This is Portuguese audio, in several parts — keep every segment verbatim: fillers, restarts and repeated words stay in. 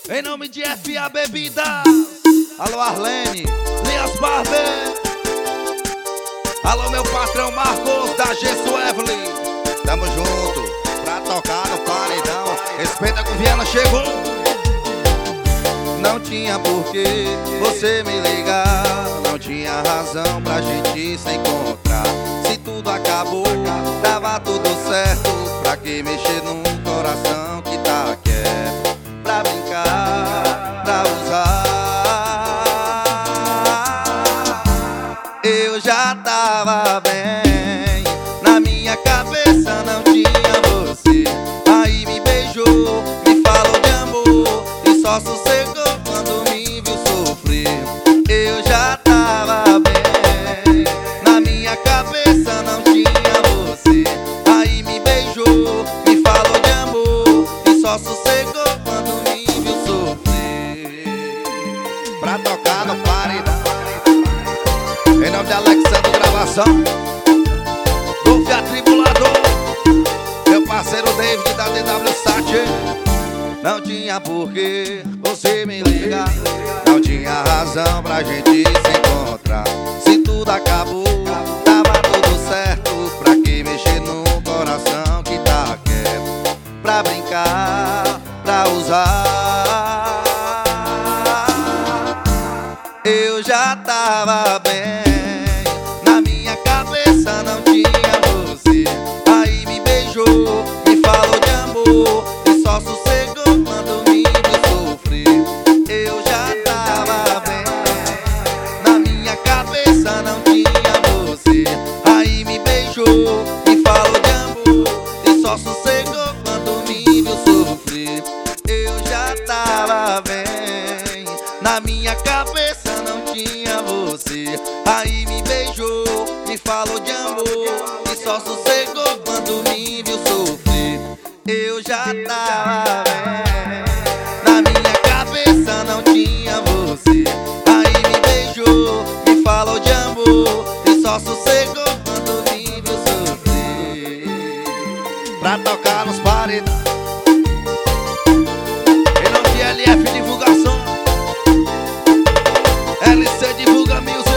Em nome de F A Bebida. Alô Arlene, Lias Barber. Alô meu patrão Marcos da Gesso Evelyn. Tamo junto pra tocar no paredão. Respeita que o Viana chegou. Não tinha porquê você me ligar, não tinha razão pra gente se encontrar. Se tudo acabou, tava tudo certo. Pra que mexer num coração que tá quieto? Pra brincar, pra usar. Eu já tava bem, na minha cabeça não tinha você. Aí me beijou, me falou de amor e só sossegou quando me viu sofrer. Eu já tava bem, na minha cabeça não tinha você. Aí me beijou, me falou de amor e só sossegou quando me viu sofrer. Pra tocar no paredão, em nome de Alexandre Gravação, Golfe Atribulador, meu parceiro David da D W Sat. Não tinha porquê você me ligar, não tinha razão pra gente se encontrar. Se tudo acabou, tava tudo certo. Pra que mexer num coração que tá quieto? Pra brincar, pra usar. Eu já tava bem, na minha cabeça não tinha você. Aí me beijou, me falou de amor e só sossegou quando me viu sofrer. Eu já tava bem, na minha cabeça não tinha você. Aí me beijou, me falou de amor e só sossegou quando me viu sofrer. Eu já tava bem, na minha cabeça não tinha você. Aí me beijou, me falou de amor e só sossegou quando me viu sofrer. Eu já tava bem, na minha cabeça não tinha você. Aí me beijou, me falou de amor e só sossegou quando me viu sofrer. Pra tocar nos paredões, em nome de L F Divulgação, L C Divulga Music.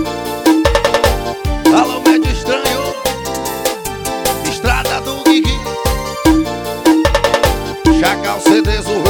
Alô Médio Estranho, Estrada do Guigui, Chacal C Ds, o